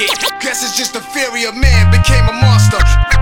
wicked. Guess it's just the theory of man became a monster.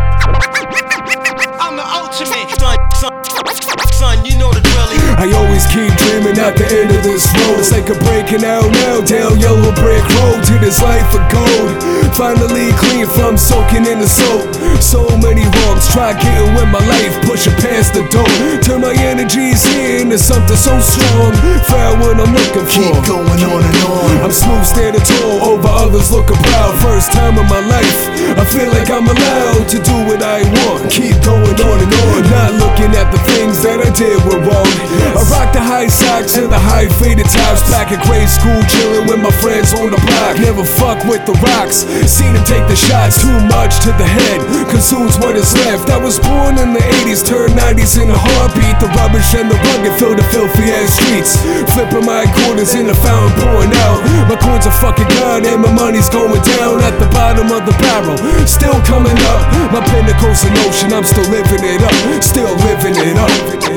I'm the ultimate. Son, you know the drill. I always keep dreaming at the end of this road. It's like a breaking out now, down yellow brick road to this life of gold. Finally clean from soaking in the soap. So many wrongs, try getting with my life, pushing past the door. Turn my energies into something so strong. Found what I'm looking for. Keep going on and on. I'm smooth standing tall over others looking proud. First time in my life, I feel like I'm allowed to do what I want. Keep going on and on, not looking at the things that I did were wrong. I rock the high socks and the high faded tops. Back at grade school, chilling with my friends on the block. Never fuck with the rocks, seen them take the shots. Too much to the head, consumes what is left. I was born in the 80s, turned 90s in a heartbeat. The rubbish and the rugged fill the filthy ass streets. Flipping my quarters in the fountain, pouring out. My coins are fucking gone and my money's going down at the bottom of the barrel. Still coming up, my pinnacle's an ocean. I'm still living it up, still living it up.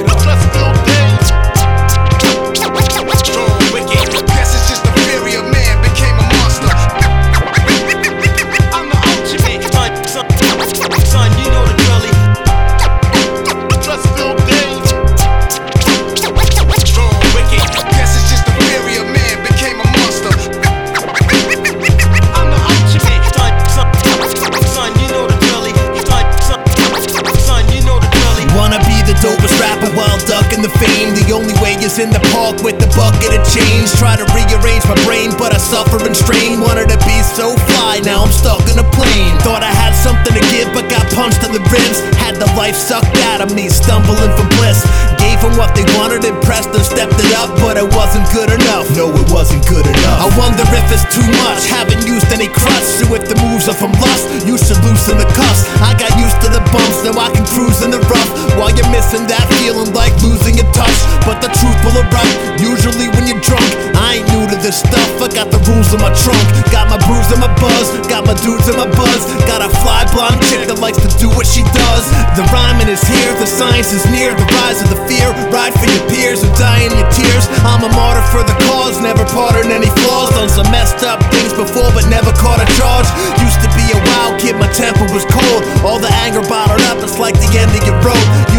Dopest rapper while ducking the fame. The only way is in the park with the bucket of change. Try to rearrange my brain, but I suffer and strain. Wanted to be so fly, now I'm stuck in a plane. Thought I had something to give, but got punched in the ribs. Had the life sucked out of me, stumbling for bliss. Gave them what they wanted, impressed and stepped it up, but it wasn't good enough. No, it wasn't good enough. I wonder if it's too much, haven't used any crutch. So if the moves are from lust, you should loosen the cuffs. I got used to the bumps, now I can cruise in the rough. While you're missing that feeling like losing your touch. But the truth will erupt, usually when you're drunk. I ain't new to this stuff, I got the rules in my trunk. Got my bruise and my buzz, got my dudes and my buzz. Got a fly blonde chick that likes to do what she does. The rhyming is here, the science is near. The rise of the fear, ride for your peers who die in your tears. I'm a martyr for the cause, never pardon any flaws. Done some messed up things before but never caught a charge. Used to be a wild kid, my temper was cold. All the anger bottled up, it's like the end of your road.